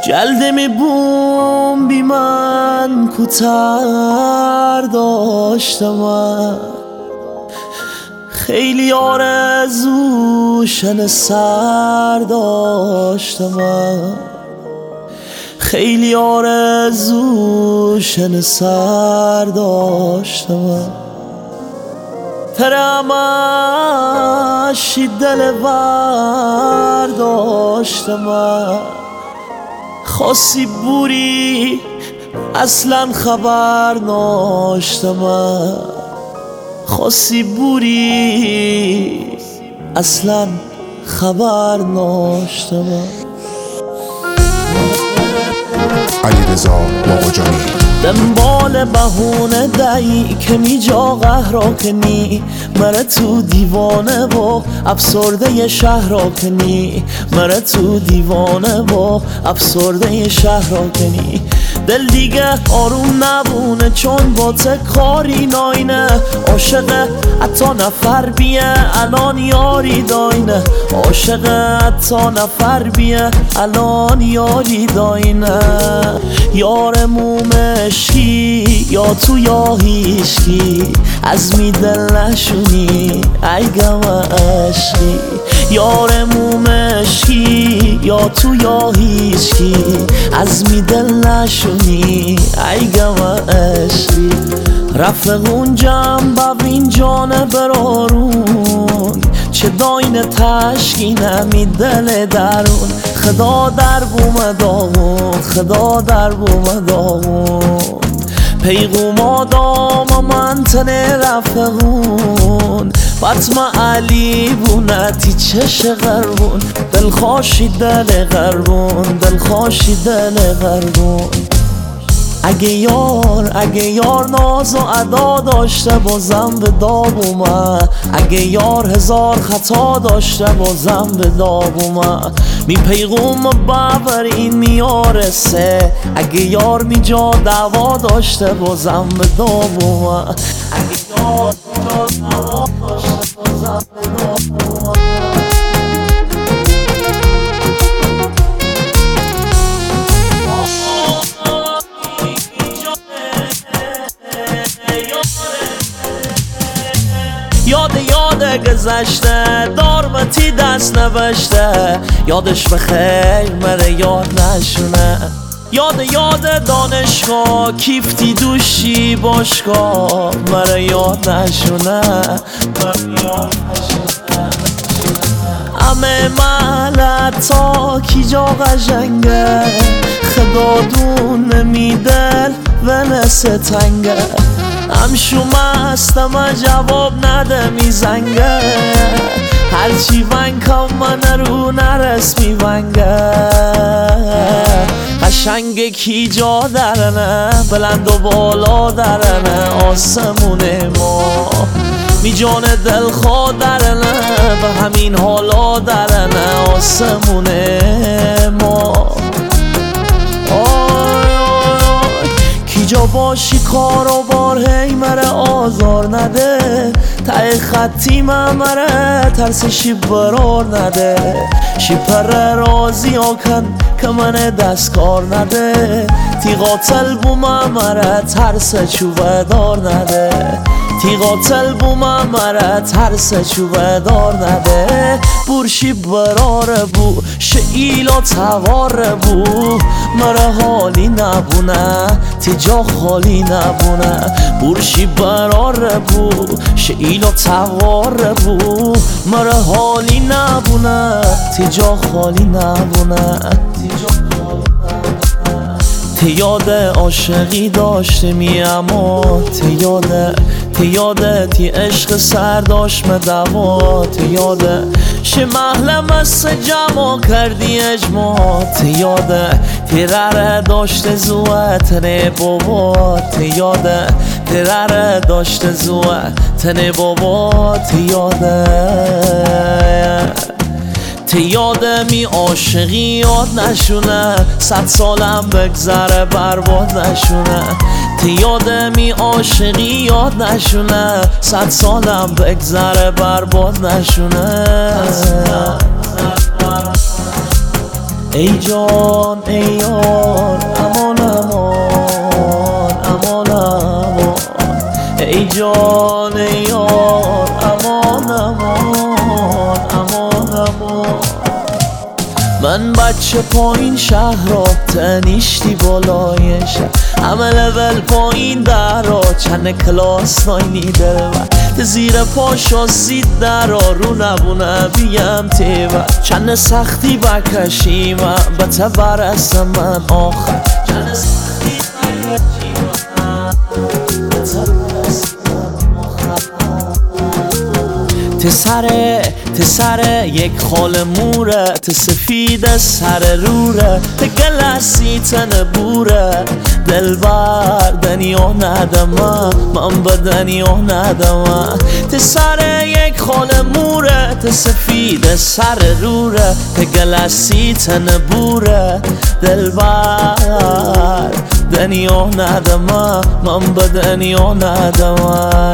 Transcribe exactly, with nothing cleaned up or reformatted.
گلدمی بوم بی من کوتر داشتم، خیلی آرزوشن سر داشتم، خیلی آرزوشن سر داشتم. ترمش دل ور داشتم، خاصی بوری اصلا خبر ناشتم، خاصی بوری اصلا خبر ناشتم. علیرضا باقجانی دنبال بهونه دایی که می جا قهرا کنی، مره تو دیوانه و افسرده شهر را کنی، مره تو دیوانه و افسرده شهر را کنی. دل دیگه آروم نبونه چون با کاری ناینه، عاشق حتی نفر بیه الان یاری داینه، عاشق حتی نفر بیه الان یاری داینه. یار مومشی یا تو یا هیشکی، از می دل نشونی ای گم عشقی. یار مومشی یا تو یا هیشکی، از می دل نشونی ای گم عشقی. رفقون جمع ببین جانه برارون، چه داین تشکینه می دل درون. خدا در بوم داغون، خدا در بوم داغون. پیغوم آدام من تنه رفقون، بطمه علی بونتی چش غربون. دلخوشی دل غربون، دلخوشی دل غربون. اگه یار اگه یار ناز و ادا داشته بازم به داب اومد، اگه یار هزار خطا داشته بازم به داب اومد. می پیغوم ببر این میارسه، اگه یار می جا دعوا داشته بازم به داب اومد، اگه یار می جا دعوا داشته بازم به داب اومد. یاد یاد گذشته دارمتی دست نوشته، یادش بخیر مره یاد نشونه. یاد یاد دانشگاه کیفتی دوشی باشگاه، مره یاد نشونه، مره یاد نشونه. همه ملتا کی جا قشنگه، خدا دون نمیدل و نسه تنگه. همشو مستم جواب نده میزنگه، هرچی ونکم من رو نرس میونگه. قشنگ کی جا درنه، بلند و بالا درنه. آسمون ما می جان دل خواه درنه، به همین حالا درنه. آسمون ما جا باشی کار و بار هی مره آزار نده. ته خطی مره ترسشی برار نده. شی پر رازی آکن که من دست کار نده. تی قاتل بو مره ترس چوبه دار نده. تی قاتل بو مره ترس چوبه دار نده. برشی براره بو شئیلا تواره بو، مره حالی نبونه تی جا خالی نبونه. برشی براره بو شئیلا تواره بو، مره حالی نبونه تی جا خالی نبونه. تی یاد عاشقی داشته می اما تی یاده تی یاده تی عشق سر داشت مدوا. تی یاده شه محلم از جمع کردی اجماع. تی یاده تی رره داشته زوه تنه بابا. تی یاده تی رره داشته زوه تنه بابا. تی یاده تی یادمی عاشقی یاد نشونه، صد سالم بگذره برباد نشونه. تی یادمی عاشقی یاد نشونه، صد سالم بگذره برباد نشونه. ای جان ای یار امان امان امان امان ای جان ای یار امان امان امان امان من بچه پایین شهر را تنیشتی بالای شهر همه لول پایین در را چند کلاس ناینی در و زیر پاشا زید در را رو نبونه بیم تیوه چند سختی بکشیم به تبر است من آخر چند سختی بکشیم به تبر است من آخر تسره تسره یک خال موره تسفید سر روره تگلسی تن بوره دل بر دنیا ندمه من به دنیا ندمه تسره یک خال موره تسفید سر روره تگلسی تن بوره دل بر دنیا ندمه من به دنیا ندمه